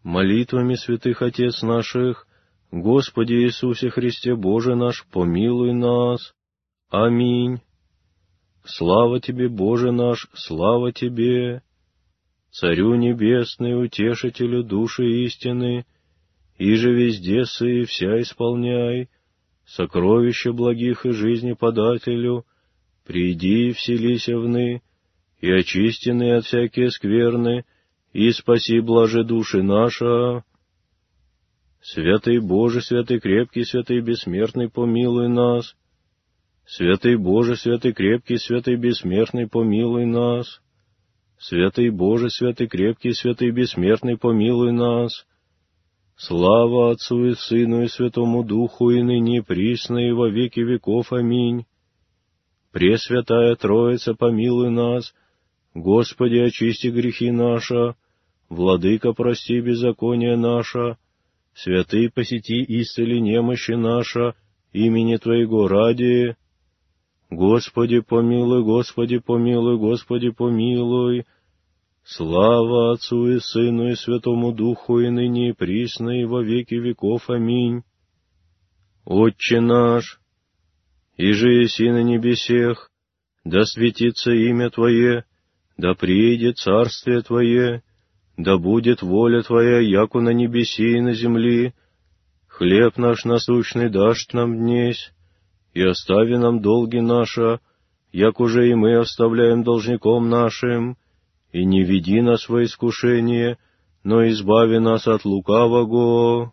молитвами святых Отец наших, Господи Иисусе Христе Боже наш, помилуй нас. Аминь. Слава Тебе, Боже наш, слава Тебе, Царю Небесный, Утешителю души истины, иже везде сы вся исполняй, сокровища благих и жизни подателю, приди и вселися вны, и очистены от всякие скверны, и спаси блаже души наша. Святый Боже, святый крепкий, святый бессмертный, помилуй нас. Святый Боже, святый крепкий, святый бессмертный, помилуй нас. Святый Боже, святый крепкий, святый бессмертный, помилуй нас. Слава Отцу и Сыну и Святому Духу, и ныне и присно, и во веки веков. Аминь. Пресвятая Троица, помилуй нас. Господи, очисти грехи наши. Владыка, прости беззаконие наше. Святый, посети исцели немощи наша, имени Твоего ради. Господи, помилуй, Господи, помилуй, Господи, помилуй. Слава Отцу и Сыну и Святому Духу, и ныне и присно, и во веки веков. Аминь. Отче наш, иже еси на небесех, да светится имя Твое, да приедет царствие Твое, да будет воля Твоя, яко на небеси и на земли. Хлеб наш насущный дашь нам днесь, и остави нам долги наши, як уже и мы оставляем должником нашим, и не веди нас во искушение, но избави нас от лукавого.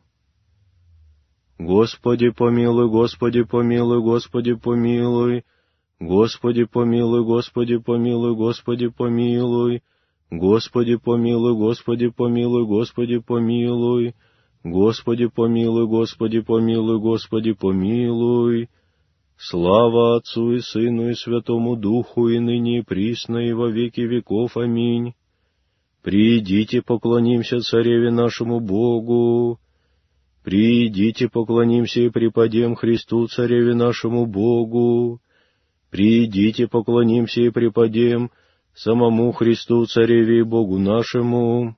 Господи помилуй, Господи помилуй, Господи помилуй, Господи помилуй, Господи помилуй, Господи помилуй, Господи помилуй, Господи помилуй, Господи помилуй, Господи помилуй, Господи помилуй, Господи помилуй. Слава Отцу и Сыну и Святому Духу, и ныне и присно, и во веки веков. Аминь. Приидите, поклонимся Цареве нашему Богу. Приидите, поклонимся и преподем Христу, Цареве нашему Богу. Приидите, поклонимся и преподем самому Христу, Цареве и Богу нашему.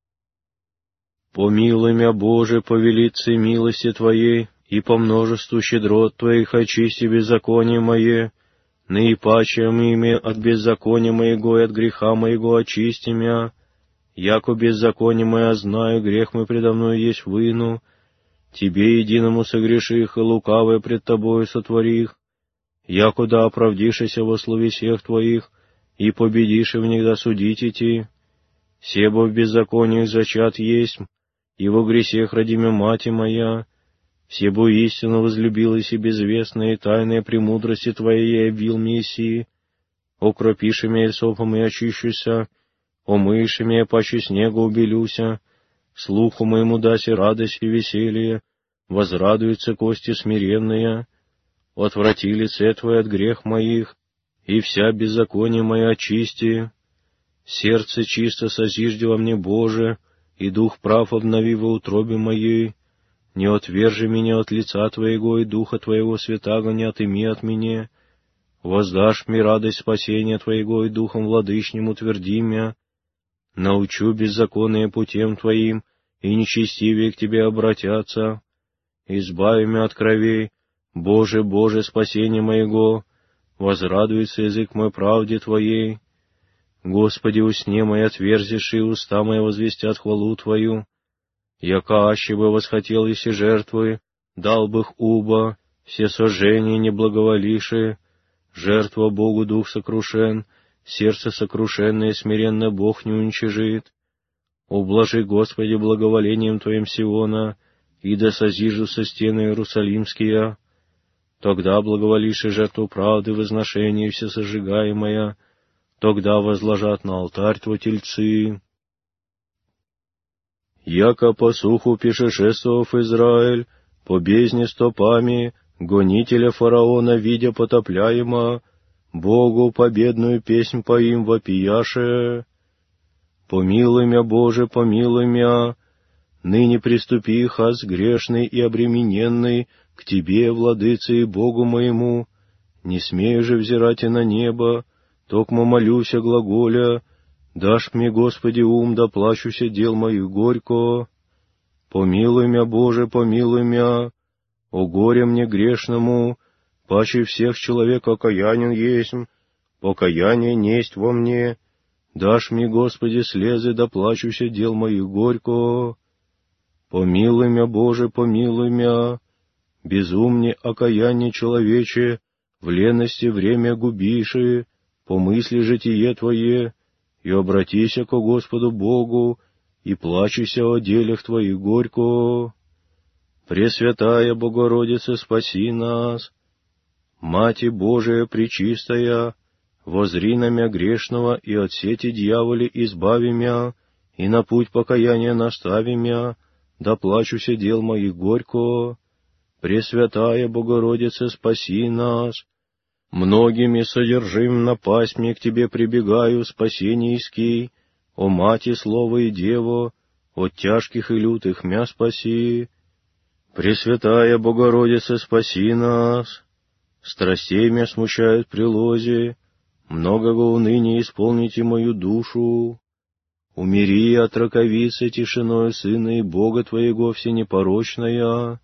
Помилуй мя, Боже, по велице милости Твоей, и по множеству щедрот Твоих очисти беззаконие мое, наипачем ими от беззакония моего и от греха моего очисти мя, яко беззаконие мое знаю, грех мой предо мной есть выну, Тебе единому согреших и лукавое пред Тобою сотворих, якуда оправдишися во слове всех Твоих, и победишь в них досудить идти. Себо в беззакониях зачат есть, и во гресех родимя мати моя, себо истину возлюбилась и безвестная и тайная премудрости Твоей я обвил Мессии, окропиши меня сопом и очищуся, омыши меня паче снега убелюся, слуху моему даси радость и веселье, возрадуются кости смиренные, отврати лице Твое от грех моих, и вся беззаконие моя очисти. Сердце чисто созижди во мне, Боже, и дух прав обнови во утробе моей. Не отвержи меня от лица Твоего, и духа Твоего святаго не отыми от меня. Воздашь мне радость спасения Твоего, и духом владычним утверди мя. Научу беззаконные путем Твоим, и нечестивее к Тебе обратятся. Избави меня от кровей, Боже, Боже, спасение моего, возрадуется язык мой правде Твоей. Господи, усне мои отверзишь, и уста мои возвестят хвалу Твою. Яка аще бы восхотел, если жертвы, дал бы их уба, все сожжения не благоволивши, жертва Богу дух сокрушен, сердце сокрушенное смиренно Бог не уничижит. Ублажи, Господи, благоволением Твоим Сиона, и да созижутся стены Иерусалимские. Тогда благоволишь и жертву правды, возношение всесожигаемое, тогда возложат на алтарь Твой тельцы. Яко по суху пешешествовав Израиль, по бездне стопами, гонителя фараона, видя потопляемо, Богу победную песнь поим вопияше. Помилуй мя, Боже, помилуй мя, ныне приступи, хас грешный и обремененный, к Тебе, Владыце и Богу моему, не смею же взирать и на небо, токмо молюся глаголя, дашь мне, Господи, ум, да плачуся дел моих горько. Помилуй мя, Боже, помилуй мя, о горе мне грешному, паче всех человек окаянен есмь, покаяние несть во мне, дашь мне, Господи, слезы, да плачуся дел моих горько. Помилуй мя, Боже, помилуй мя, безумне окаяние человече, в лености время губиши, помысли житие Твое, и обратися ко Господу Богу, и плачися о делях Твоих горько. Пресвятая Богородица, спаси нас. Мати Божия пречистая, возри на мя грешного, и от сети дьяволи избави мя, и на путь покаяния настави мя, да плачуся дел моих горько. Пресвятая Богородица, спаси нас. Многими содержим напасть мне к Тебе прибегаю, спасение иски, о Мати, Слово и Дево, от тяжких и лютых мя спаси. Пресвятая Богородица, спаси нас. Страстей мя смущают прилози, многого уныния исполните мою душу. Умири от раковицы тишиною Сына и Бога Твоего всенепорочная.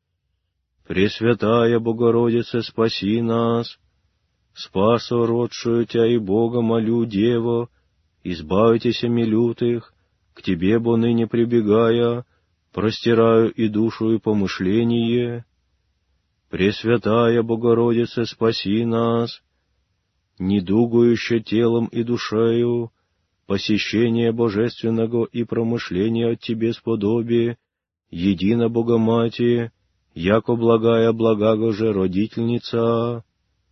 Пресвятая Богородица, спаси нас. Спасо родшую Тя и Бога молю, Дево, избавитесь ми лютых, к Тебе, бо ныне прибегая, простираю и душу, и помышление. Пресвятая Богородица, спаси нас. Недугующе телом и душею, посещение божественного и промышления от Тебе сподобие, едино Богомати, яко благая благаго же родительница.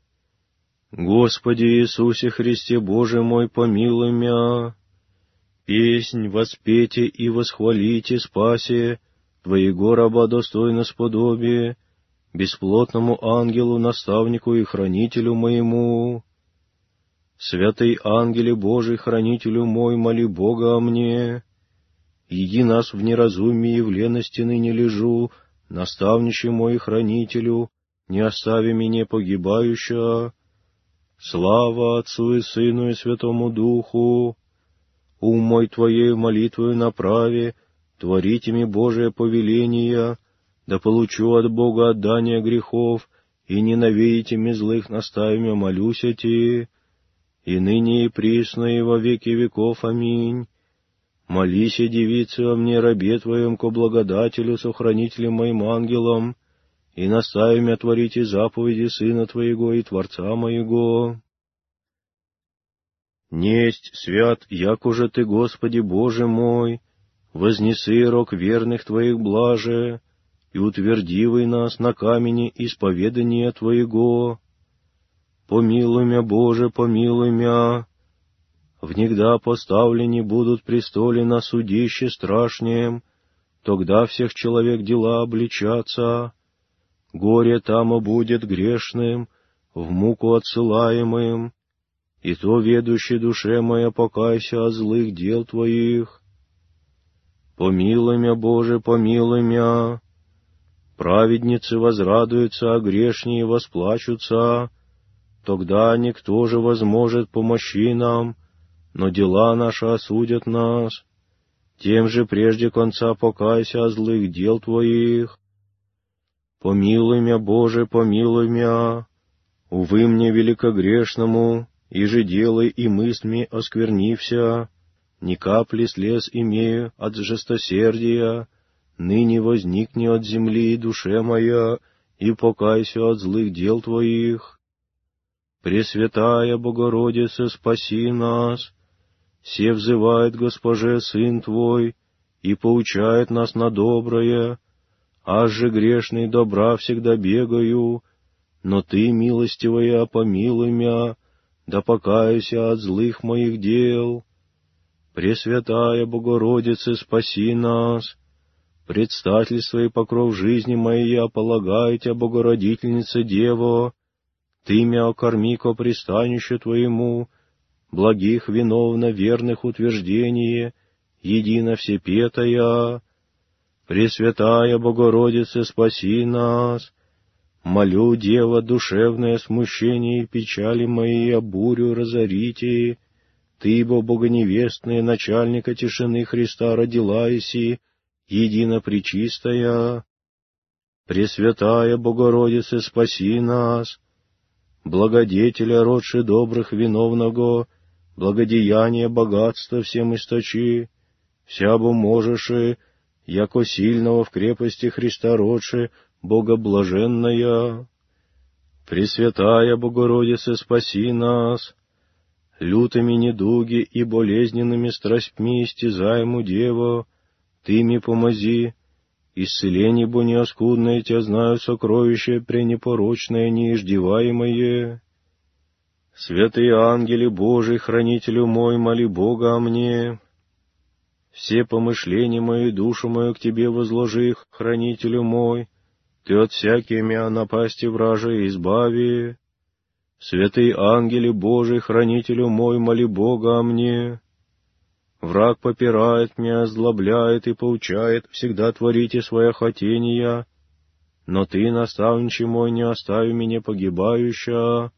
Господи Иисусе Христе, Боже мой, помилуй мя. Песнь воспейте и восхвалите спасе Твоего раба достойно сподобие, бесплотному ангелу, наставнику и хранителю моему. Святый ангеле Божий, хранителю мой, моли Бога о мне. Еди нас в неразумии и в лености ныне лежу, наставнище мой хранителю, не остави меня погибающего. Слава Отцу и Сыну и Святому Духу! Ум мой Твоею молитвою направе, творите ми Божие повеление, да получу от Бога отдание грехов, и ненавидите ми злых наставимя молюся Ти, и ныне и присно и во веки веков. Аминь. Молися, девице, о мне, рабе Твоем, ко благодателю, сохранителем моим ангелом, и настави мя творите заповеди Сына Твоего и Творца моего. Несть свят, яко же Ты, Господи Боже мой, вознеси рок верных Твоих блаже, и утвердивай нас на камени исповедания Твоего. Помилуй мя, Боже, помилуй мя. Внегда поставлени будут престоле на судище страшнем, тогда всех человек дела обличатся. Горе тамо будет грешным, в муку отсылаемым, и то ведущей душе моя покайся от злых дел Твоих. Помилуй мя, Боже, помилуй мя. Праведницы возрадуются, а грешние восплачутся, тогда никто же возможет помощи нам, но дела наши осудят нас. Тем же прежде конца покайся о злых дел Твоих. Помилуй мя, Боже, помилуй мя. Увы мне великогрешному, и же делай и мыслями осквернився, ни капли слез имею от жестосердия, ныне возникни от земли душе моя, и покайся от злых дел Твоих. Пресвятая Богородица, спаси нас. Се взывает Госпоже Сын Твой, и поучает нас на доброе, аж же грешный добра всегда бегаю, но Ты, милостивая, помилуй мя, да покаюся от злых моих дел. Пресвятая Богородица, спаси нас. Предстательство и покров жизни моей я полагаю Тя, Богородительница Дево, Ты мя окорми ко пристанищу Твоему, благих виновно верных утверждение, едино всепетая. Пресвятая Богородица, спаси нас. Молю, Дева, душевное смущение и печали мои обурю разорите. Ты, бо богоневестная начальника тишины Христа родила еси, едино пречистая, Пресвятая Богородице, спаси нас, благодетеля, родши добрых виновного, благодеяние богатства всем источи, вся бо можеши, яко сильного в крепости Христа родши, богоблаженная. Пресвятая Богородице, спаси нас, лютыми недуги и болезненными страстьми истязаему Дева, Ты ми помози, исцеление бо неоскудное Тя знаю сокровище пренепорочное неиждеваемое. Святые ангели Божий, хранителю мой, моли Бога о мне. Все помышления мои, душу мою к Тебе возложи, хранителю мой, Ты от всякие мя напасти вражей избави. Святые ангели Божий, хранителю мой, моли Бога о мне. Враг попирает меня, озлобляет и поучает, всегда творите свои хотения, но Ты, наставниче мой, не остави меня погибающего.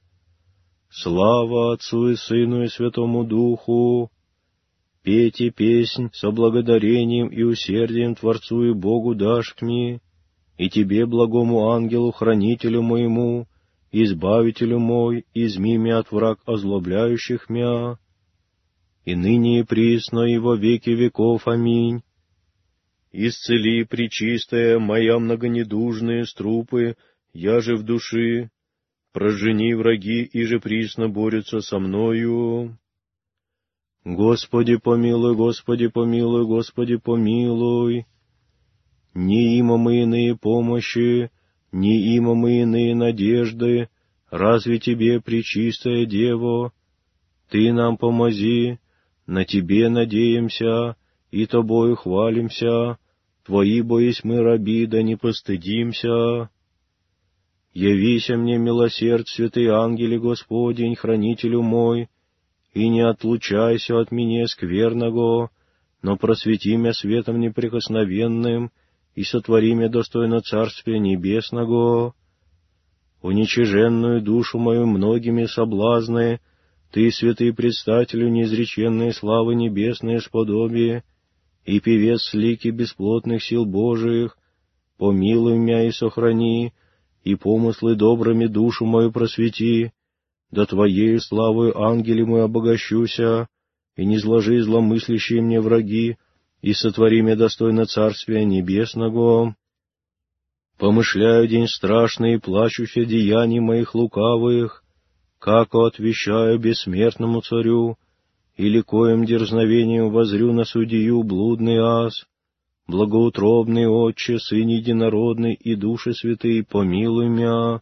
Слава Отцу и Сыну и Святому Духу! Пейте песнь со благодарением и усердием Творцу и Богу дашь мне, и Тебе, благому ангелу, хранителю моему, избавителю мой, изми мя от враг озлобляющих мя, и ныне и присно, и во веки веков. Аминь. Исцели, пречистая, моя многонедужные струпы, я же в души, прожени враги, и же присно борются со мною. Господи помилуй, Господи помилуй, Господи помилуй. Не има мы иные помощи, не има мы иные надежды, разве Тебе, пречистая Дева? Ты нам помози, на Тебе надеемся, и Тобою хвалимся, Твои бо есть мы раби, да не постыдимся. Явися мне, милосердь, святый ангеле Господень, хранителю мой, и не отлучайся от меня скверного, но просвети мя светом неприкосновенным, и сотвори мя достойно Царствия Небесного. Уничиженную душу мою многими соблазны, Ты, святый предстателю неизреченной славы небесной сподобие, и певец лики бесплотных сил Божиих, помилуй мя и сохрани, и помыслы добрыми душу мою просвети, да Твоею славою ангели мой обогащуся, и не зложи зломыслящие мне враги, и сотвори мя достойно Царствия Небесного. Помышляю день страшный, и плачущий деяний моих лукавых, како отвещаю бессмертному царю, или коим дерзновением возрю на судью блудный ас, благоутробный Отче, Сын единородный и Души Святый, помилуй мя.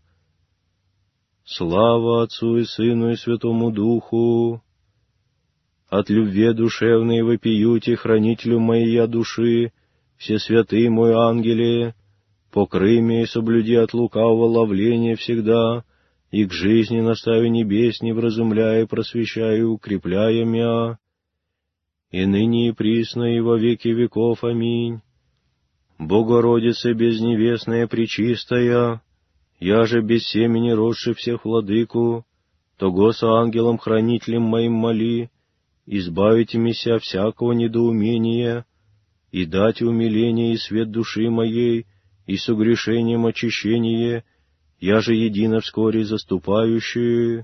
Слава Отцу и Сыну и Святому Духу! От любви душевной вопиюте хранителю моей души, все святые мой ангеле, покрый мя и соблюди от лукавого ловления всегда, и к жизни настави небес, не вразумляя, просвещая, укрепляя мя, и ныне и присно, и во веки веков. Аминь. Богородица безневестная, пречистая, я же без семени родши всех владыку, того со ангелом-хранителем моим моли, избавите меня всякого недоумения, и дайте умиление и свет души моей, и согрешением очищение, я же едино вскоре заступающий.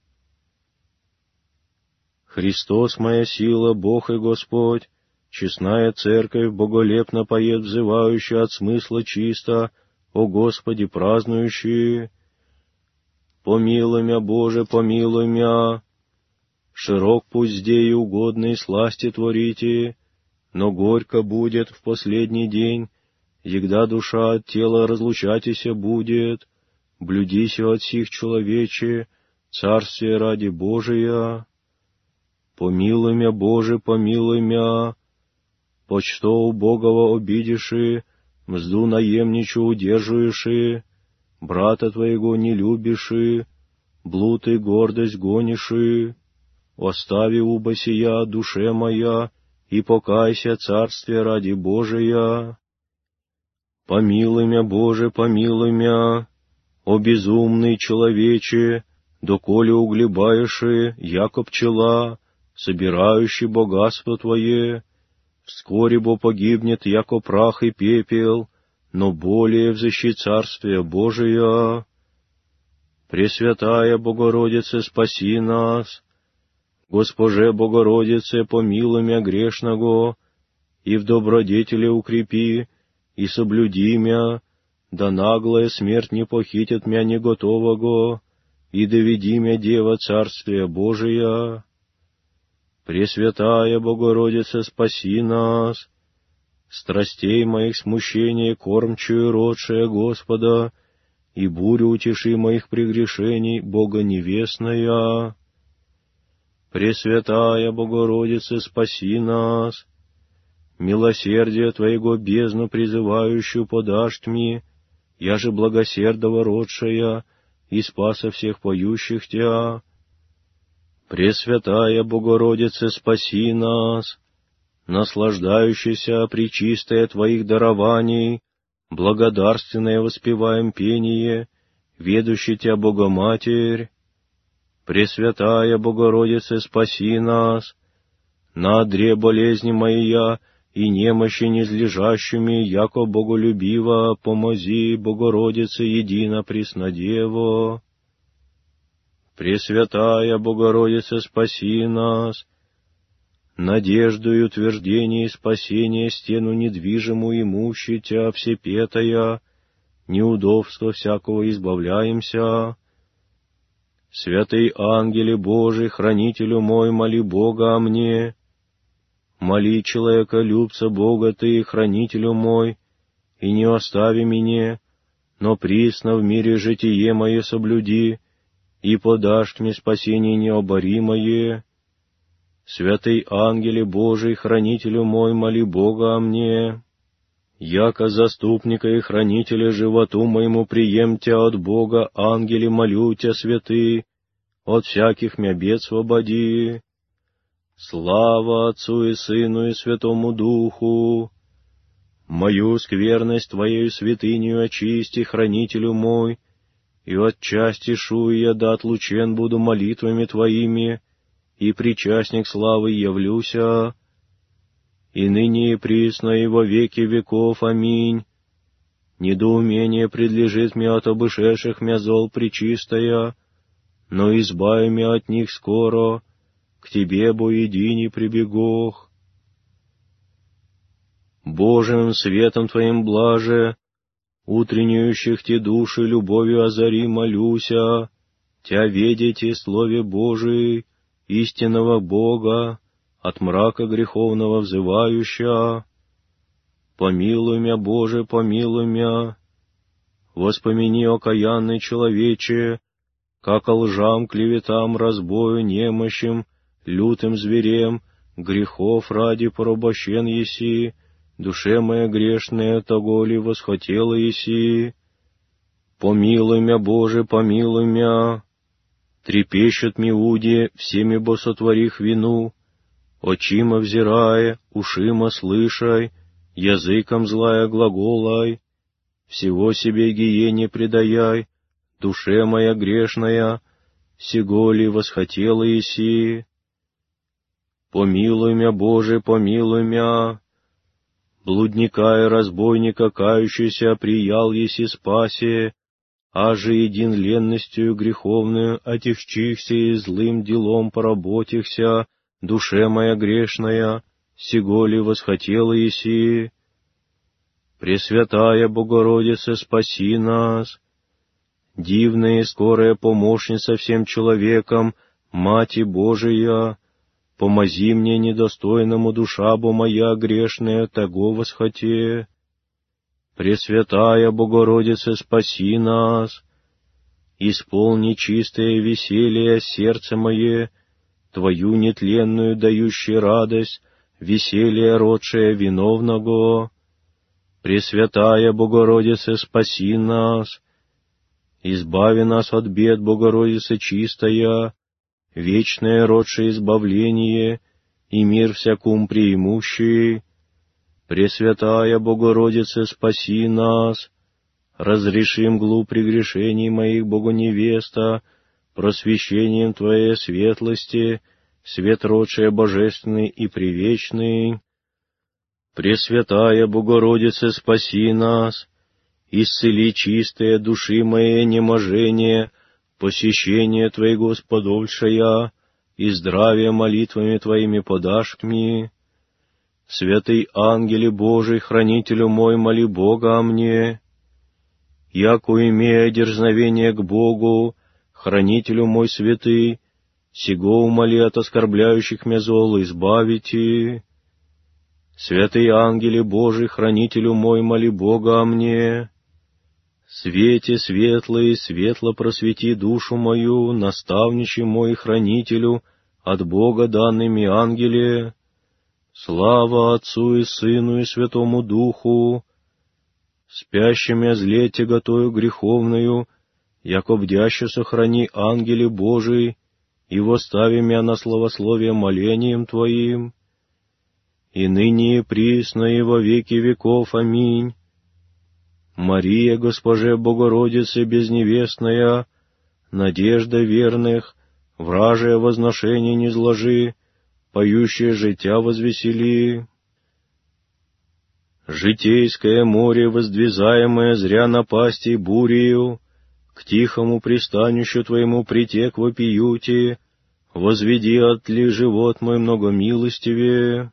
Христос моя сила, Бог и Господь, честная церковь боголепно поет, взывающая от смысла чисто, о Господи, празднующие. Помилуй мя, Боже, помилуй мя. Широк путь здесь угодный сласти творите, но горько будет в последний день, егда душа от тела разлучатися будет. Блюдися от сих человече, царствие ради Божия. Помилуй мя, Боже, помилуй мя. Почто убогого обидиши, мзду наемничу удержуеши, брата твоего не любиши, блуд и гордость гониши. Остави уба сия, душе моя, и покайся, царствие ради Божия. Помилуй мя, Боже, помилуй мя. О безумный человече, доколе углебаеши, яко пчела, собирающий богатство Твое, вскоре бо погибнет, яко прах и пепел, но более взыщи Царствие Божия. Пресвятая Богородице, спаси нас. Госпоже Богородице, помилуй мя грешного, и в добродетели укрепи, и соблюди мя, да наглая смерть не похитит мя неготового, и доведи мя, Дева, Царствие Божия. Пресвятая Богородице, спаси нас. Страстей моих смущений кормчую родшая Господа, и бурю утеши моих прегрешений, Бога невестная. Пресвятая Богородице, спаси нас. Милосердие Твоего бездну призывающую подашь тьми, я же благосердова родшая, и спаса всех поющих Тя. Пресвятая Богородице, спаси нас. Наслаждающийся пречистая Твоих дарований, благодарственное воспеваем пение, ведущий Тя Богоматерь. Пресвятая Богородице, спаси нас. На одре болезни моя и немощи низлежащими, яко боголюбиво, помози, Богородице, едино Преснодево. Пресвятая Богородице, спаси нас. Надежду и утверждение и спасение стену недвижимую имущи Тя всепетая, неудобства всякого избавляемся. Святый ангеле Божий, хранителю мой, моли Бога о мне. Моли человека, любца Бога Ты, хранителю мой, и не остави меня, но присно в мире житие мое соблюди, и подашь мне спасение необоримое. Святый ангеле Божий, хранителю мой, моли Бога о мне. Яко заступника и хранителя животу моему прием Тя от Бога, ангеле, молю Тя, святый, от всяких мя бед свободи. Слава Отцу и Сыну и Святому Духу! Мою скверность Твоею святынью очисти, хранителю мой, и отчасти я да отлучен буду молитвами Твоими, и причастник славы явлюся, и ныне и присно и во веки веков. Аминь. Недоумение предлежит мне от обышедших мя зол пречистая, но избави мя от них скоро, к Тебе, бо едине прибегох. Божиим светом Твоим блаже, утреннюющих те души любовью озари, молюся, Тя ведите и Слове Божий, истинного Бога, от мрака греховного взывающа. Помилуй мя, Боже, помилуй мя. Воспомини, окаянный человече, как о лжам, клеветам, разбою, немощам, лютым зверем, грехов ради порабощен еси, душе моя грешная, того ли восхотела еси. Помилуй мя, Боже, помилуй мя. Трепещут миуди, всеми бо сотворих вину, очима взирая, ушима слышай, языком злая глаголай, всего себе гиене предаяй, душе моя грешная, сего ли восхотела еси. Помилуй мя, Боже, помилуй мя. Блудника и разбойника, кающийся, приял еси спасе, а же един ленностью греховную отягчихся и злым делом поработихся, душе моя грешная, сего ли восхотела еси. Пресвятая Богородице, спаси нас. Дивная и скорая помощница всем человекам, Мати Божия, помози мне недостойному, душа бо моя грешная, того восхоте. Пресвятая Богородице, спаси нас. Исполни чистое веселье сердце мое, Твою нетленную дающую радость, веселье родшее виновного. Пресвятая Богородице, спаси нас. Избави нас от бед, Богородице чистая, вечное родшее избавление и мир всякум преимущий. Пресвятая Богородице, спаси нас. Разреши мглу прегрешений моих, Богоневеста, просвещением Твоей светлости, свет родшее божественный и привечный. Пресвятая Богородице, спаси нас, исцели чистые души моей неможение, посещение Твоего сподольшая, и здравие молитвами Твоими подашь мне. Святый ангеле Божий, хранителю мой, моли Бога о мне. Яко имея дерзновение к Богу, хранителю мой святый, сего умоли от оскорбляющих мя зол избавите. Святый ангеле Божий, хранителю мой, моли Бога о мне. Свете светлый, светло просвети душу мою, наставниче мой хранителю, от Бога данными ангеле. Слава Отцу и Сыну и Святому Духу, спящим я зле тяготою греховною, яко бдяще сохрани ангеле Божий, и восстави мя на славословие молением Твоим, и ныне и присно и во веки веков. Аминь. Мария, Госпоже Богородице безневестная, надежда верных, вражие возношение не зложи, поющее життя возвесели. Житейское море, воздвизаемое зря напастей бурею, к тихому пристанищу Твоему притек вопиюти, возведи отли живот мой многомилостивее.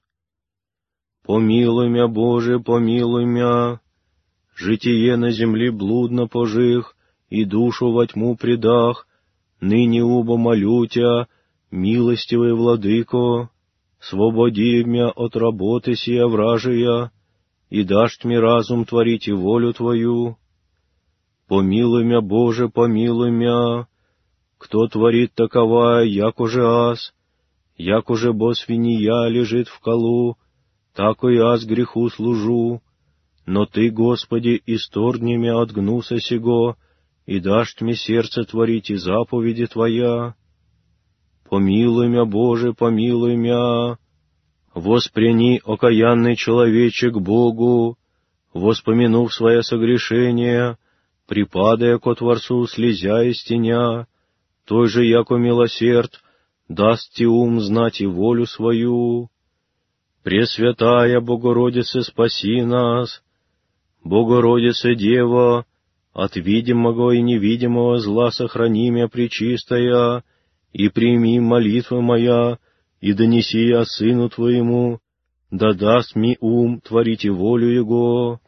Помилуй мя, Боже, помилуй мя, житие на земле блудно пожих, и душу во тьму предах, ныне убо молю Тя, милостивый Владыко, свободи мя от работы сия вражия, и дашь мне разум творить и волю Твою. Помилуй мя, Боже, помилуй мя, кто творит таковая, яко же аз, яко же бо свинья лежит в колу, тако и аз греху служу, но Ты, Господи, исторгни мя от гнуса сего, и дашь мне сердце творить и заповеди Твоя. Помилуй мя, Боже, помилуй мя, воспряни, окаянный человече, к Богу, воспомянув свое согрешение, припадая ко Творцу, слезя и стеня, той же, яко милосерд, даст ти ум знать и волю свою. Пресвятая Богородице, спаси нас, Богородице Дева, от видимого и невидимого зла сохрани мя, пречистая, и прими молитвы моя, и донеси я Сыну Твоему, да даст ми ум творить и волю Его.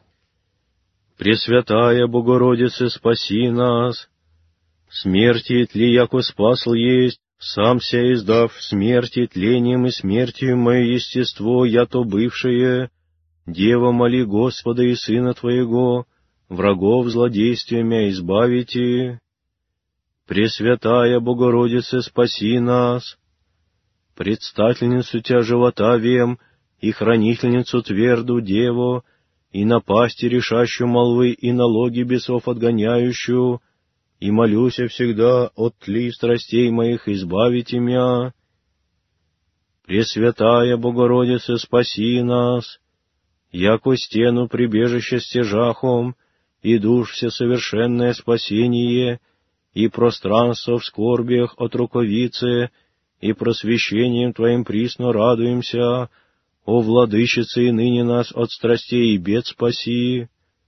Пресвятая Богородице, спаси нас, смерти тли, яко спасл есть, сам ся издав смерти тлением и смертью мое естество, я то бывшее, Дева, моли Господа и Сына Твоего, врагов злодействиями избавите. Пресвятая Богородице, спаси нас, предстательницу Тя живота вем, и хранительницу тверду Деву, и напасти решащую молвы, и налоги бесов отгоняющую, и молюся всегда от тли страстей моих избавите мя. Пресвятая Богородице, спаси нас, яко стену прибежище стяжахом, и душ всесовершенное спасение, и пространство в скорбиях от руковицы, и просвещением Твоим присно радуемся, о Владычице, и ныне нас от страстей и бед спаси.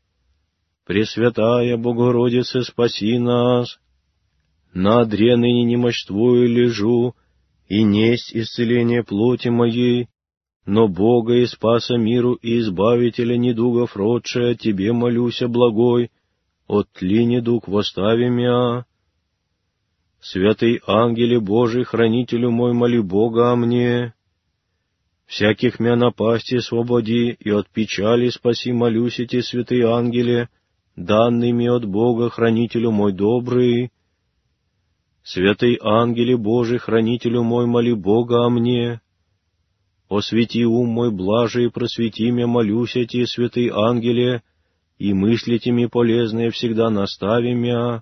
Пресвятая Богородице, спаси нас, на одре ныне немощствую лежу, и несть исцеление плоти моей, но Бога и Спаса миру и Избавителя недугов родшая, Тебе молюся, благой, от тли недуг восстави мя. Святый ангеле Божий, хранителю мой, моли Бога о мне. Всяких мя напасти свободи, и от печали спаси, молюся Те, святый ангеле, данный ми от Бога, хранителю мой добрый. Святый ангеле Божий, хранителю мой, моли Бога о мне. Освети ум мой блаже и просвети мя, молюся Те, святый ангеле, и мысли Теми полезные всегда настави мя.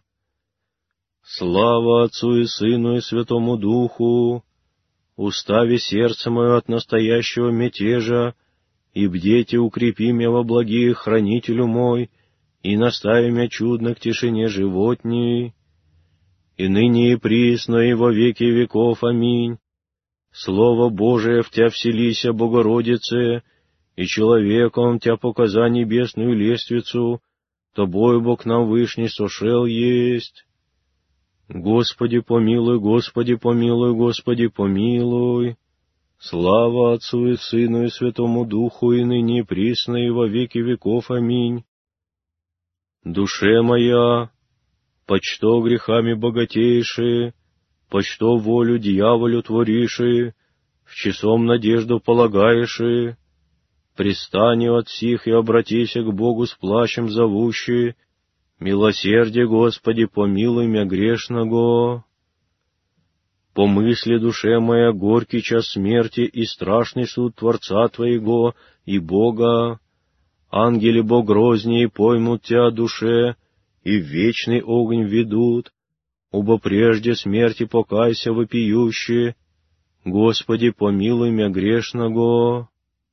Слава Отцу и Сыну и Святому Духу! Устави сердце мое от настоящего мятежа, и бдете укрепи мя во благих, хранителю мой, и настави мя чудно к тишине животней. И ныне и присно, и во веки веков. Аминь. Слово Божие в Тя вселися, Богородице, и человеком Тя показа небесную лествицу, Тобою Бог нам вышний сошел есть. Господи помилуй, Господи помилуй, Господи помилуй. Слава Отцу и Сыну и Святому Духу, и ныне и присно, и во веки веков. Аминь. Душе моя, почто грехами богатейшие, почто волю дьяволю твориши, в часом надежду полагаеши, пристани от сих и обратися к Богу с плачем зовущи, милосердие, Господи, помилуй мя грешного. Помысли, душе моя, горький час смерти и страшный суд Творца Твоего и Бога. Ангели богрознее поймут Тя, душе, и в вечный огонь ведут, убо прежде смерти покайся вопиюще, Господи, помилуй мя грешного.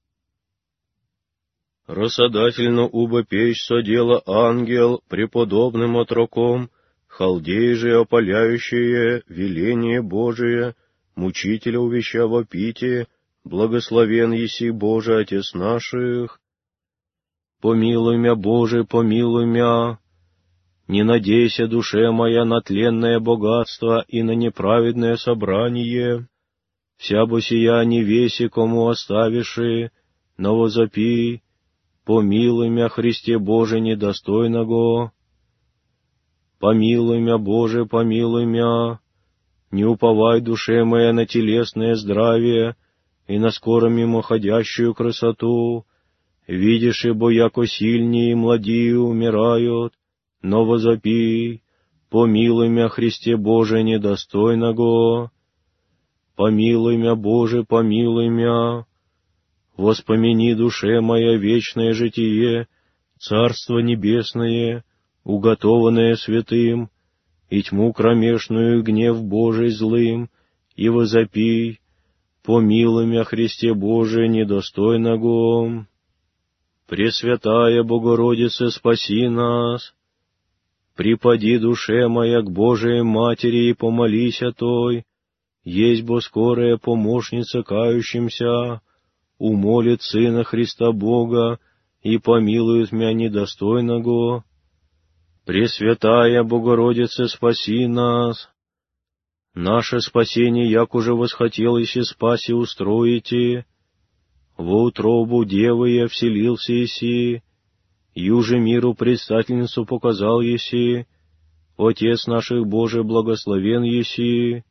Рассадательно убо печь содела ангел преподобным отроком, халдей же опаляющее веление Божие, мучителя увеща вопите, благословен еси Боже, Отец наших. Помилуй мя, Боже, помилуй мя. Не надейся, душе моя, на тленное богатство и на неправедное собрание. Вся бо сия не веси, кому оставиши, но возопи, помилуй мя, Христе Боже, недостойного. Помилуй мя, Боже, помилуй мя. Не уповай, душе моя, на телесное здравие и на скоро мимоходящую красоту. Видишь, ибо яко сильнее и младие умирают, но возопи, помилуй мя, Христе Боже, недостойного. Помилуй мя, Боже, помилуй мя. Воспомини, душе моя, вечное житие, Царство небесное, уготованное святым, и тьму кромешную, гнев Божий злым, и возопи, помилуй мя, Христе Боже, недостойного. Пресвятая Богородице, спаси нас. Припади, душе моя, к Божией Матери и помолись о той, есть бо скорая помощница кающимся, умолит Сына Христа Бога и помилует мя недостойного. Пресвятая Богородице, спаси нас. Наше спасение, як уже восхотел еси спаси устроите, во утробу девы я вселился еси, юже миру предстательницу показал еси, Отец наших Божий благословен еси.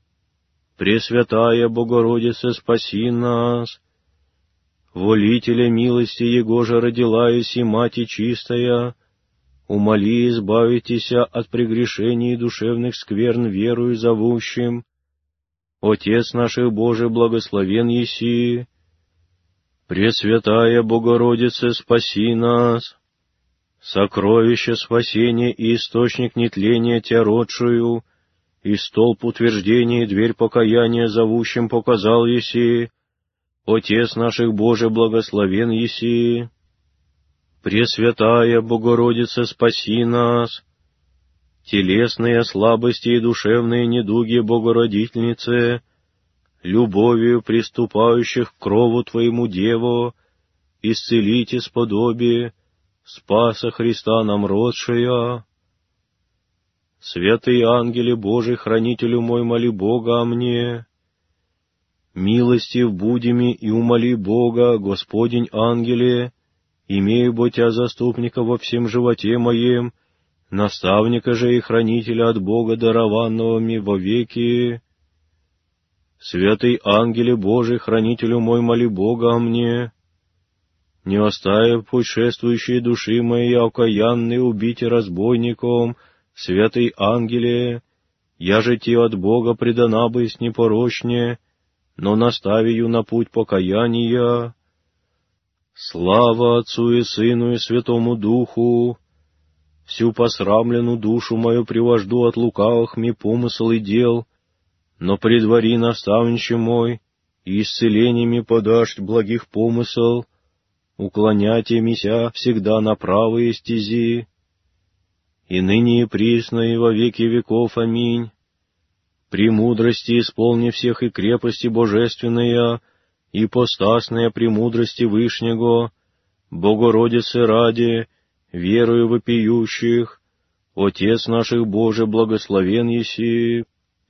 Пресвятая Богородице, спаси нас. Волителя милости Его же родила еси, Мати чистая, умоли избавитеся от прегрешений душевных скверн верою зовущим. Отец наших Божий благословен еси. Пресвятая Богородице, спаси нас. Сокровище спасения и источник нетления Тя родшую, и столб утверждения и дверь покаяния зовущим показал еси. Отец наших Божий благословен еси. Пресвятая Богородице, спаси нас. Телесные слабости и душевные недуги Богородительнице, любовью приступающих к крову Твоему Деву, исцелите сподобие, Спаса Христа нам родшая. Святый ангеле Божий, хранителю мой, моли Бога о мне. Милостив будеми и умоли Бога, Господень ангеле, имею бо Тя заступника во всем животе моем, наставника же и хранителя от Бога, дарованного мне во веки. Святый ангеле Божий, хранителю мой, моли Бога о мне. Не оставив путешествующей души моей окаянной убить разбойником, святый ангеле, я же Ти от Бога предана бысь непорочне, но наставию на путь покаяния. Слава Отцу и Сыну и Святому Духу! Всю посрамленную душу мою привожду от лукавых ми помысл и дел, но предвари, наставниче мой, и исцелениями подашь благих помысл, уклоняйте мися всегда на правые стези, и ныне и присно и во веки веков. Аминь. Премудрости исполни всех и крепости божественная, и постасная премудрости Вышнего, Богородицы ради, верою вопиющих, Отец наших Божий благословен еси.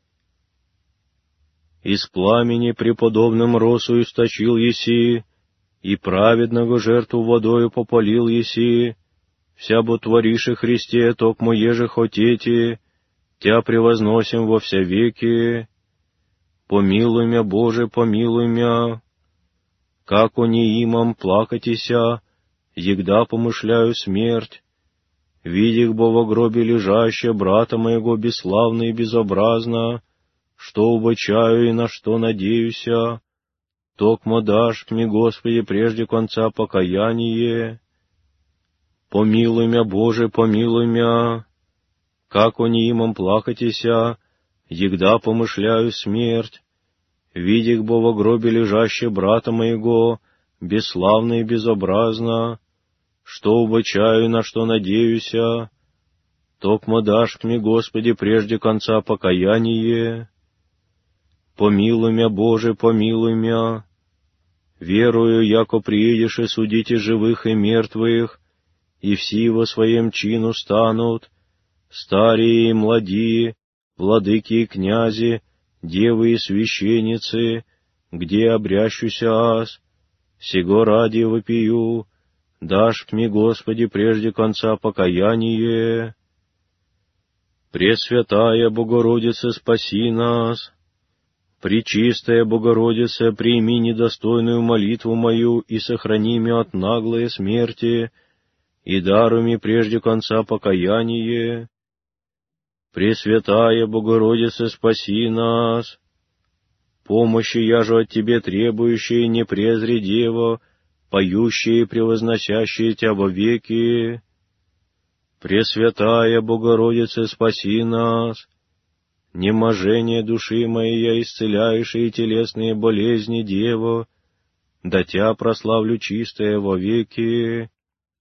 Из пламени преподобным росу источил еси, и праведного жертву водою попалил еси, вся бо твориши Христе, токмо еже хотете, Тя превозносим во вся веки. Помилуй мя, Боже, помилуй мя, как они имам плакатися, егда помышляю смерть, видих бо во гробе лежаще брата моего бесславно и безобразно, что убочаю и на что надеюся, токмо дашь мне, Господи, прежде конца покаяние. Помилуй мя, Боже, помилуй мя, как они имам плакатися, егда помышляю смерть, видих бо во гробе лежаще брата моего, бесславно и безобразно, что убочаю и на что надеюся, токмо дашь мне, Господи, прежде конца покаяние. Помилуй мя, Боже, помилуй мя, верую, яко приедешь и судите живых и мертвых, и все во своем чину станут, старые и младие, владыки и князи, девы и священницы, где обрящуся аз, сего ради вопию, дашь мне, Господи, прежде конца покаяние. Пресвятая Богородица, спаси нас! Пречистая Богородица, прими недостойную молитву мою и сохрани меня от наглой смерти, и даруй мне прежде конца покаяние. Пресвятая Богородица, спаси нас! Помощи я же от Тебе требующая, не презри, Дева, поющая и превозносящая Тебя во веки. Пресвятая Богородица, спаси нас! Неможение души моей я исцеляешь и телесные болезни, Дева, да Тя прославлю чистая во веки.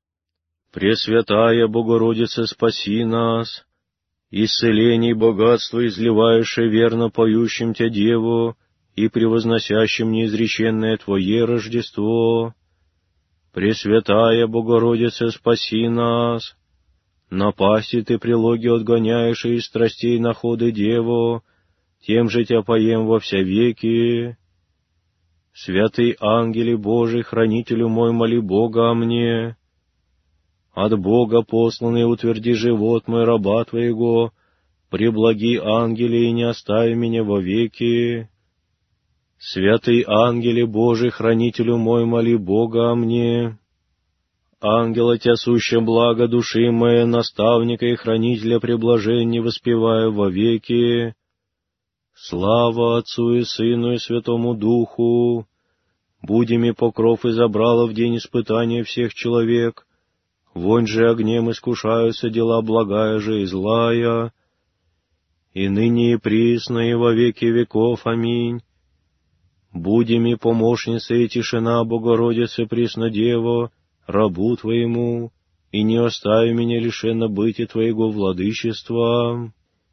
Пресвятая Богородица, спаси нас! Исцелений богатство изливаешь и верно поющим Тя Деву и превозносящим неизреченное Твое Рождество. Пресвятая Богородица, спаси нас! Напасти Ты прилоги отгоняешь и из страстей находы Деву, тем же Тя поем во вся веки. Святый ангеле Божий, хранителю мой, моли Бога о мне. От Бога посланный утверди живот мой, раба Твоего, преблаги ангеле и не остави меня во веки. Святый ангеле Божий, хранителю мой, моли Бога о мне. Ангела Тя суща благо души моей, наставника и хранителя преблажения воспеваю во веки. Слава Отцу и Сыну и Святому Духу! Будеми покров и забрала в день испытания всех человек, вонь же огнем искушаются дела благая же и злая, и ныне и присно и во веки веков. Аминь. Будеми помощница и тишина Богородицы Преснодево, рабу Твоему, и не остави меня лишенно бытия Твоего владычества.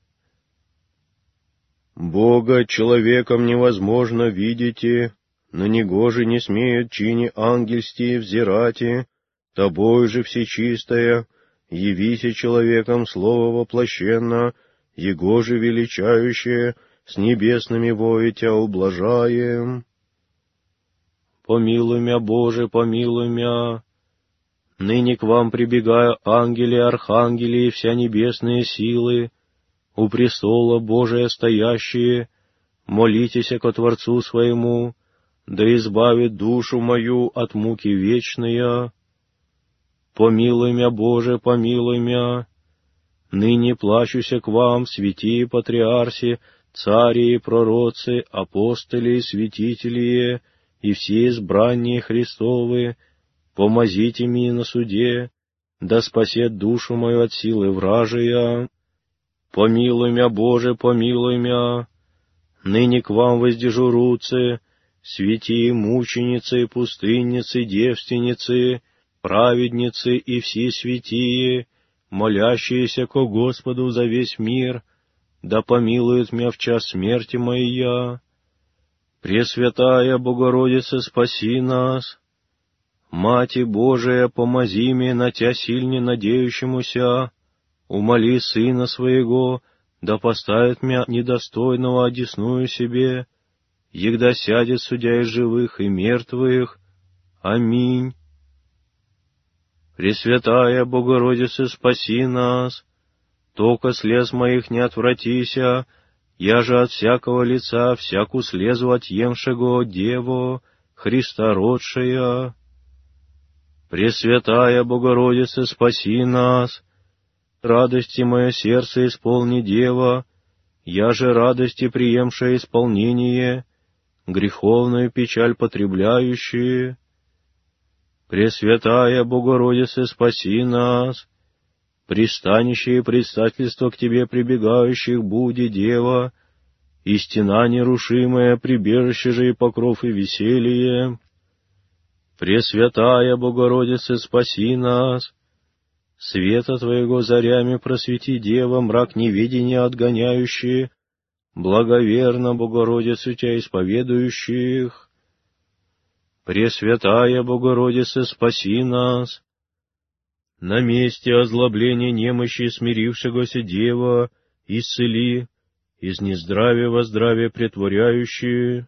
Бога человеком невозможно видите, на Него же не смеют чини ангельсти взирати, Тобой же всечистая, явися человеком слово воплощенно, Его же величающее, с небесными вою Тя ублажаем. Помилуй мя, Боже, помилуй мя! Ныне к Вам прибегаю, ангели, архангели и вся небесные силы, у престола Божия стоящие, молитесь ко Творцу своему, да избавит душу мою от муки вечные. Помилуй мя, Боже, помилуй мя! Ныне плачуся к Вам, святые патриарси, цари и пророцы, апостоли и святители, и все избранные Христовы, помозите мне на суде, да спасет душу мою от силы вражия. Помилуй мя, Боже, помилуй мя! Ныне к Вам воздержу руцы, святые мученицы, пустынницы, девственницы, праведницы и все святие, молящиеся ко Господу за весь мир, да помилует мя в час смерти моя. Пресвятая Богородице, спаси нас. Мати Божия, помози мне на Тя сильне надеющемуся, умоли Сына Своего, да поставит мя недостойного одесную себе, егда сядет судья из живых и мертвых. Аминь. Пресвятая Богородице, спаси нас. Токо слез моих не отвратися, я же от всякого лица всяку слезу отъемшего Деву, Христа родшая. Пресвятая Богородице, спаси нас. Радости мое сердце исполни, Дева, я же радости приемшая исполнение, греховную печаль потребляющие. Пресвятая Богородице, спаси нас. Пристанище и предстательство к Тебе прибегающих буди, Дева, и стена нерушимая, прибежище же и покров и веселье. Пресвятая Богородице, спаси нас. Света Твоего зарями просвети, Дева, мрак неведения отгоняющие, благоверно Богородицу Тя исповедующих. Пресвятая Богородице, спаси нас. На месте озлобления немощи смирившегося Дева исцели, из нездравия во здравие претворяющие.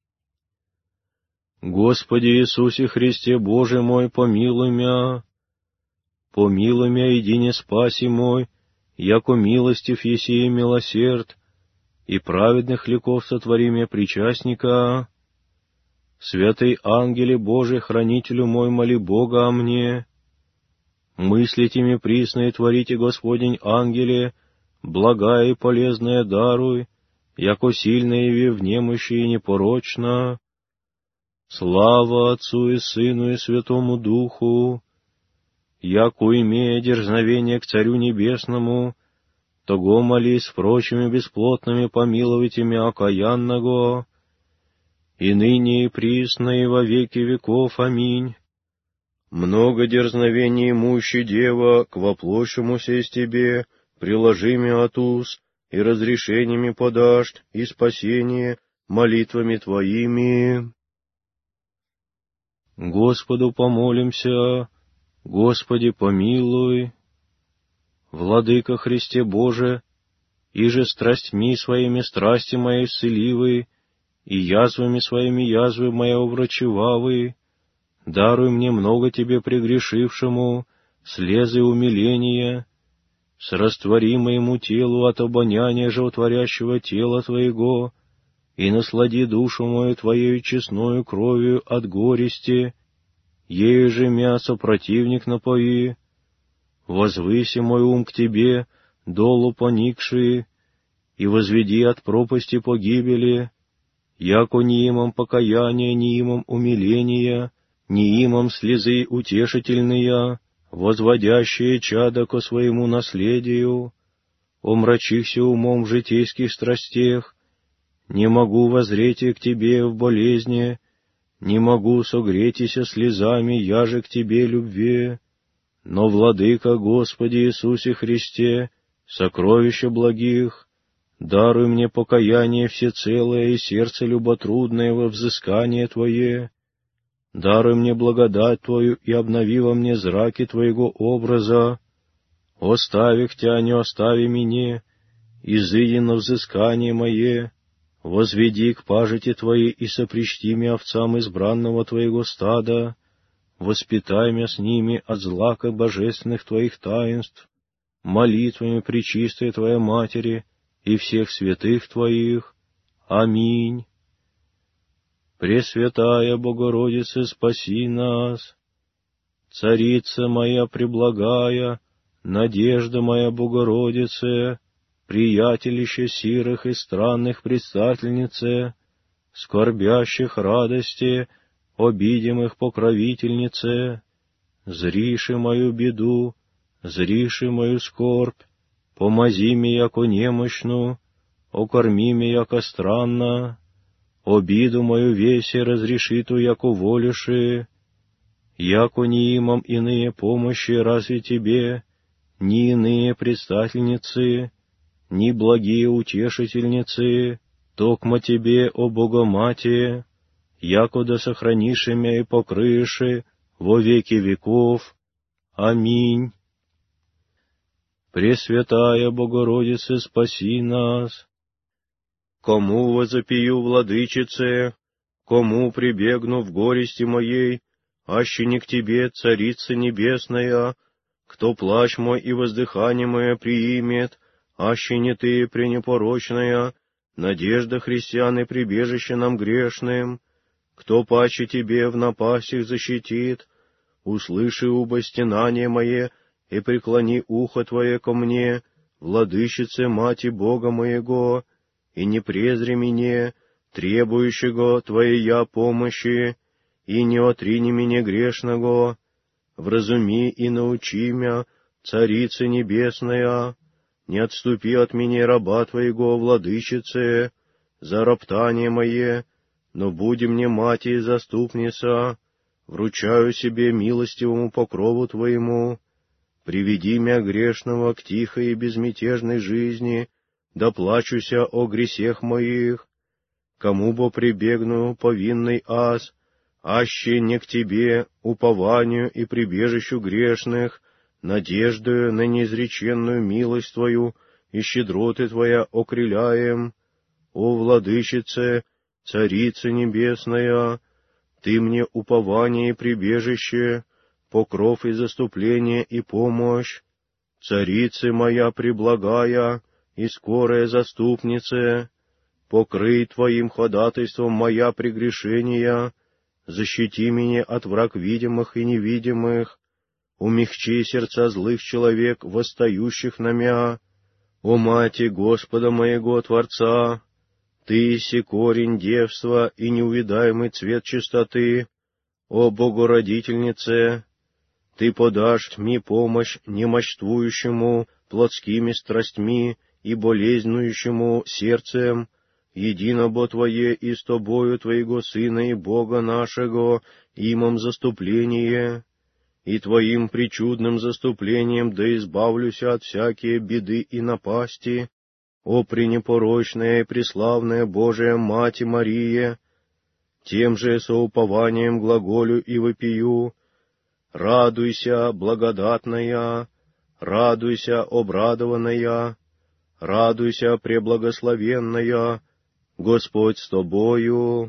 Господи Иисусе Христе, Боже мой, помилуй мя. Помилуй мя, едине спаси мой, яко милостив еси и милосерд, и праведных ликов сотвори мя причастника. Святый ангеле Божий, хранителю мой, моли Бога о мне. Мыслите ми присно и творите, Господень ангеле, благая и полезное даруй, яко сильное яви в немощи и непорочно. Слава Отцу и Сыну и Святому Духу, яко, имея дерзновение к Царю Небесному, того молись прочими бесплотными помилуйте мя окаянного, и ныне и присно и во веки веков. Аминь. Много дерзновений имущий, Дева, к воплощемуся из Тебе, приложими от уз, и разрешениями подашь, и спасение молитвами Твоими. Господу помолимся, Господи помилуй. Владыка Христе Боже, иже страстьми своими страсти мои исцеливы, и язвами своими язвы моя уврачевавы, даруй мне много Тебе прегрешившему слезы умиления, сраствори моему телу от обоняния животворящего тела Твоего, и наслади душу мою Твоею честною кровью от горести, ею же мясо противник напои. Возвыси мой ум к Тебе, долу поникшие, и возведи от пропасти погибели, яко ни имам покаяния, ни имам умиления, ни имам слезы утешительные, возводящие чадо ко своему наследию, омрачихся умом в житейских страстях, не могу воззреть к Тебе в болезни, не могу согретися слезами, яже к Тебе любви, но, Владыка Господи Иисусе Христе, сокровище благих, даруй мне покаяние всецелое и сердце люботрудное во взыскание Твое, даруй мне благодать Твою и обнови во мне зраки Твоего образа, оставих Тя, не остави меня, изыди на взыскание мое, возведи к пажити Твоей и сопричти меня овцам избранного Твоего стада, воспитай меня с ними от злака божественных Твоих таинств, молитвами пречистой Твоей Матери и всех святых Твоих. Аминь. Пресвятая Богородице, спаси нас. Царица моя преблагая, надежда моя Богородице, приятелище сирых и странных предстательнице, скорбящих радости, обидимых покровительнице, зриши мою беду, зриши мою скорбь, помози ми, яко немощну, окорми ми, яко странно, обиду мою весе разреши ту, яко волиши, яко не имам иные помощи разве Тебе, ни иные предстательницы, ни благие утешительницы, Токмо Тебе, о Богоматие, якода сохранишь имя и покрыешь во веки веков. Аминь. Пресвятая Богородице, спаси нас. Кому возопию, владычице, кому прибегну в горести моей, аще не к Тебе, Царица Небесная, кто плач мой и воздыхание мое приимет, аще не Ты, пренепорочная, надежда христиан и прибежище нам грешным, кто паче Тебе в напастях защитит, услыши убо стенание мое и преклони ухо Твое ко мне, владычице Мати Бога моего, и не презри меня, требующего Твоя помощи, и не отрини меня грешного, вразуми и научи мя, Царица Небесная, не отступи от меня, раба Твоего, владычице, за роптание мое, но буди мне мати и заступница, вручаю себе милостивому покрову Твоему, приведи мя грешного к тихой и безмятежной жизни, да плачуся о гресех моих, кому бо прибегну повинный аз, аще не к Тебе, упованию и прибежищу грешных, надеждою на неизреченную милость Твою и щедроты Твоя окрыляем. О, владычице, Царица Небесная, Ты мне упование и прибежище, покров и заступление и помощь, Царица моя преблагая и скорая заступница, покрый Твоим ходатайством моя прегрешения, защити меня от враг видимых и невидимых, умягчи сердца злых человек, восстающих на мя. О Мати Господа моего Творца, Ты еси корень девства и неувидаемый цвет чистоты, о Богородительнице, Ты подашь мне помощь немощствующему плотскими страстьми и болезнующему сердцем, единобо Твое и с Тобою Твоего Сына и Бога нашего, имам заступление, и Твоим причудным заступлением да избавлюся от всякие беды и напасти, о пренепорочная и преславная Божия Мати Мария, тем же соупованием глаголю и вопию: радуйся, благодатная, радуйся, обрадованная, радуйся, преблагословенная, Господь с тобою.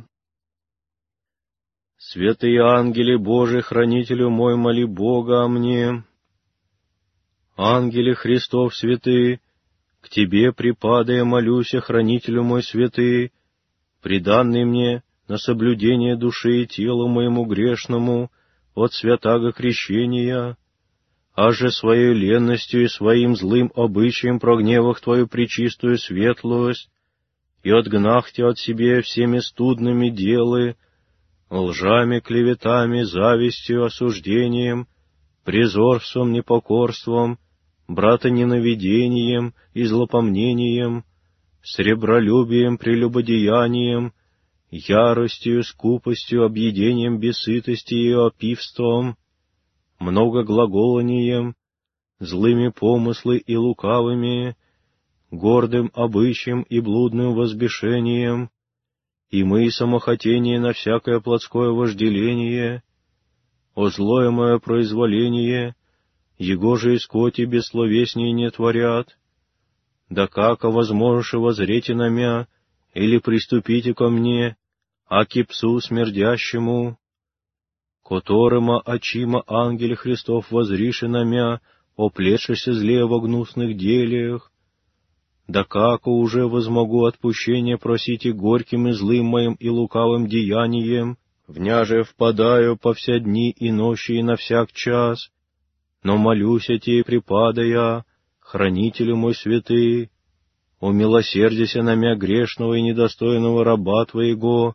Святые ангели Божии, хранителю мой, моли Бога о мне. Ангели Христов святые, к Тебе припадая молюся, хранителю мой святый, приданный мне на соблюдение души и тела моему грешному от святаго крещения, аже своей ленностью и своим злым обычаем прогневах Твою пречистую светлость, и отгнах Тебя от себе всеми студными делы, лжами, клеветами, завистью, осуждением, презорством, непокорством, братоненавидением и злопомнением, сребролюбием, прелюбодеянием, яростью, скупостью, объедением бессытости и опивством, многоглаголанием, злыми помыслы и лукавыми, гордым обычаем и блудным возбешением, и мы самохотение на всякое плотское вожделение, о злое мое произволение, его же и скоти бессловеснее не творят, да как возможешь воззрите на мя, или приступите ко мне, аки псу смердящему, которыма очима ангель Христов возрише на мя, оплетшися зле во гнусных делиях, да како уже возмогу отпущения просите горьким и злым моим и лукавым деянием, вняже впадаю по вся дни и ночи и на всяк час, но молюся Тебе, припадая, хранителю мой святый, умилосердися на мя грешного и недостойного раба Твоего,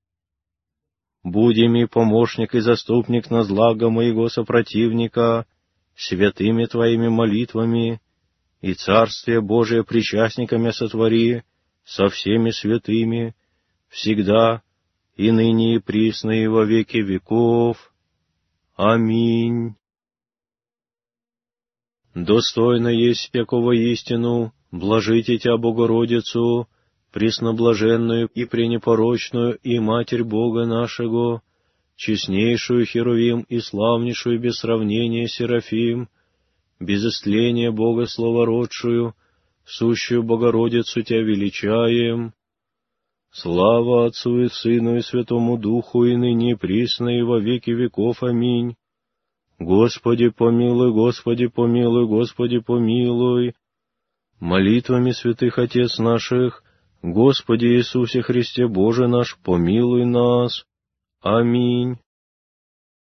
буди ми помощник и заступник на злаго моего сопротивника, святыми Твоими молитвами, и Царствие Божие причастниками сотвори со всеми святыми, всегда и ныне и присно и во веки веков. Аминь. Достойно есть всякого истину, блажите Тя, Богородицу, пресноблаженную и пренепорочную и Матерь Бога нашего, честнейшую Херувим и славнейшую без сравнения Серафим, без истления Бога словородшую, сущую Богородицу Тебя величаем. Слава Отцу и Сыну и Святому Духу, и ныне и присно, и во веки веков. Аминь. Господи помилуй, Господи помилуй, Господи помилуй. Молитвами святых Отец наших, Господи Иисусе Христе Боже наш, помилуй нас. Аминь.